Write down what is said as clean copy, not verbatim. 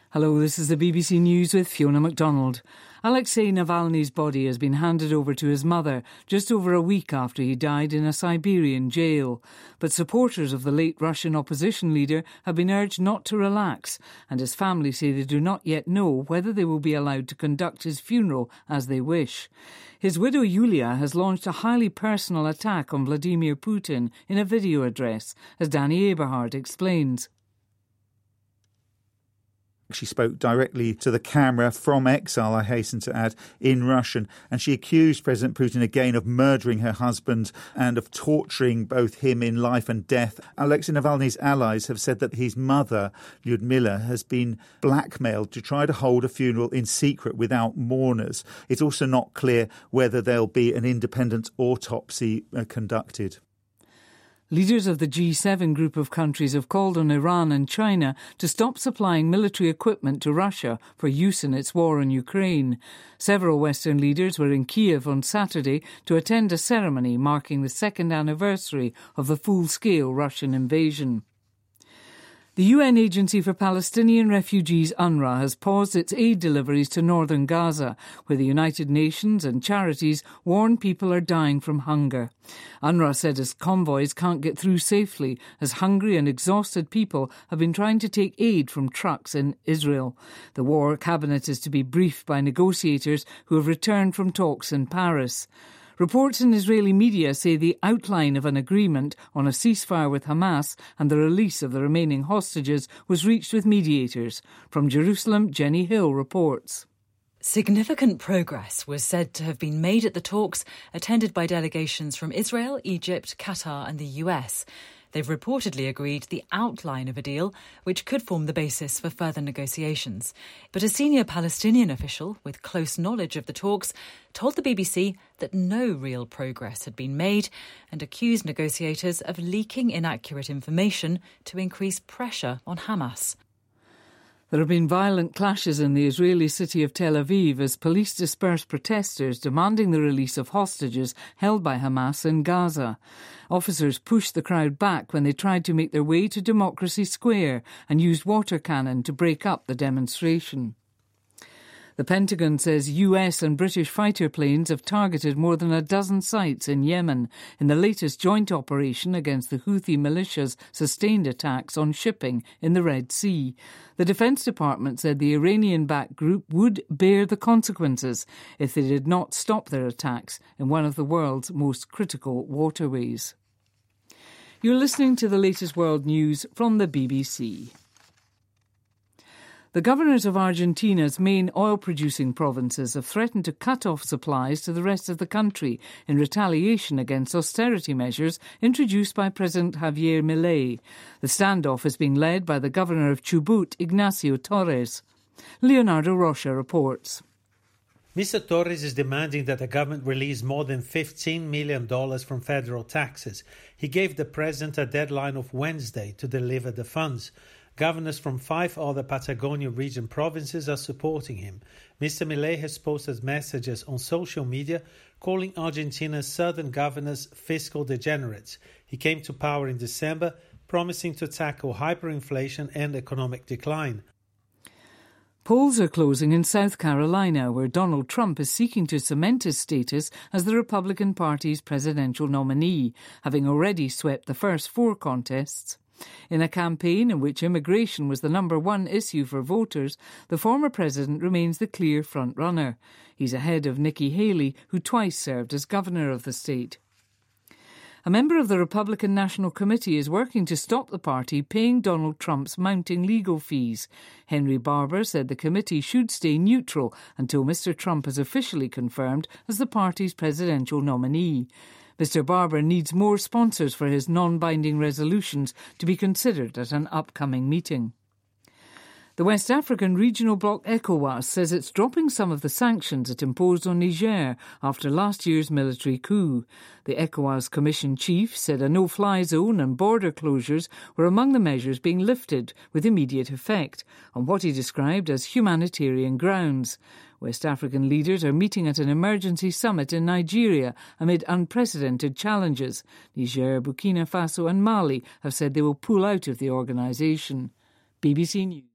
Hello, this is the BBC News with Fiona MacDonald. Alexei Navalny's body has been handed over to his mother just over a week after he died in a Siberian jail. But supporters of the late Russian opposition leader have been urged not to relax, and his family say they do not yet know whether they will be allowed to conduct his funeral as they wish. His widow Yulia has launched a highly personal attack on Vladimir Putin in a video address, as Danny Eberhard explains. She spoke directly to the camera from exile, I hasten to add, in Russian, and she accused President Putin again of murdering her husband and of torturing both him in life and death. Alexei Navalny's allies have said that his mother, Lyudmila, has been blackmailed to try to hold a funeral in secret without mourners. It's also not clear whether there'll be an independent autopsy conducted. Leaders of the G7 group of countries have called on Iran and China to stop supplying military equipment to Russia for use in its war in Ukraine. Several Western leaders were in Kiev on Saturday to attend a ceremony marking the second anniversary of the full-scale Russian invasion. The UN Agency for Palestinian Refugees, UNRWA, has paused its aid deliveries to northern Gaza, where the United Nations and charities warn people are dying from hunger. UNRWA said its convoys can't get through safely, as hungry and exhausted people have been trying to take aid from trucks in Israel. The War Cabinet is to be briefed by negotiators who have returned from talks in Paris. Reports in Israeli media say the outline of an agreement on a ceasefire with Hamas and the release of the remaining hostages was reached with mediators. From Jerusalem, Jenny Hill reports. Significant progress was said to have been made at the talks, attended by delegations from Israel, Egypt, Qatar and the US. They've reportedly agreed the outline of a deal which could form the basis for further negotiations. But a senior Palestinian official with close knowledge of the talks told the BBC that no real progress had been made and accused negotiators of leaking inaccurate information to increase pressure on Hamas. There have been violent clashes in the Israeli city of Tel Aviv as police dispersed protesters demanding the release of hostages held by Hamas in Gaza. Officers pushed the crowd back when they tried to make their way to Democracy Square and used water cannon to break up the demonstration. The Pentagon says US and British fighter planes have targeted more than a dozen sites in Yemen in the latest joint operation against the Houthi militia's sustained attacks on shipping in the Red Sea. The Defence Department said the Iranian-backed group would bear the consequences if they did not stop their attacks in one of the world's most critical waterways. You're listening to the latest world news from the BBC. The governors of Argentina's main oil-producing provinces have threatened to cut off supplies to the rest of the country in retaliation against austerity measures introduced by President Javier Milei. The standoff is being led by the governor of Chubut, Ignacio Torres. Leonardo Rocha reports. Mr. Torres is demanding that the government release more than $15 million from federal taxes. He gave the president a deadline of Wednesday to deliver the funds. Governors from 5 other Patagonia region provinces are supporting him. Mr. Milei has posted messages on social media calling Argentina's southern governors fiscal degenerates. He came to power in December, promising to tackle hyperinflation and economic decline. Polls are closing in South Carolina, where Donald Trump is seeking to cement his status as the Republican Party's presidential nominee, having already swept the first 4 contests. In a campaign in which immigration was the number one issue for voters, the former president remains the clear front-runner. He's ahead of Nikki Haley, who twice served as governor of the state. A member of the Republican National Committee is working to stop the party paying Donald Trump's mounting legal fees. Henry Barber said the committee should stay neutral until Mr. Trump is officially confirmed as the party's presidential nominee. Mr. Barber needs more sponsors for his non-binding resolutions to be considered at an upcoming meeting. The West African regional bloc ECOWAS says it's dropping some of the sanctions it imposed on Niger after last year's military coup. The ECOWAS Commission chief said a no-fly zone and border closures were among the measures being lifted with immediate effect on what he described as humanitarian grounds. West African leaders are meeting at an emergency summit in Nigeria amid unprecedented challenges. Niger, Burkina Faso and Mali have said they will pull out of the organisation. BBC News.